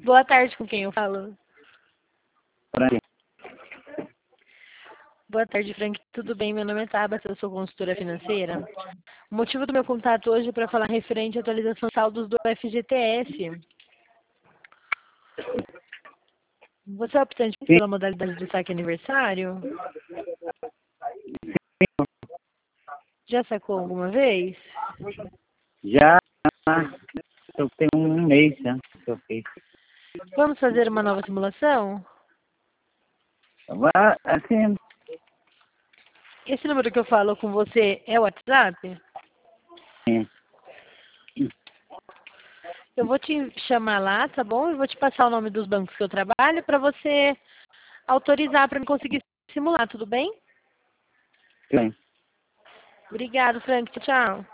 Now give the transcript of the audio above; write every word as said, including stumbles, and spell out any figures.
Boa tarde, com quem eu falo? Frank. Boa tarde, Frank. Tudo bem? Meu nome é Tabata, eu sou consultora financeira. O motivo do meu contato hoje é para falar referente à atualização de saldos do F G T S. Você é optante Sim, pela modalidade do saque aniversário? Já sacou alguma vez? já eu tenho um mês já que eu fiz. Vamos fazer uma nova simulação? Mas, assim, Esse número que eu falo com você é o WhatsApp? sim. Eu vou te chamar lá, tá bom? Eu vou te passar o nome dos bancos que eu trabalho para você autorizar para me conseguir simular, tudo bem? Sim. Obrigado, Frank. Tchau.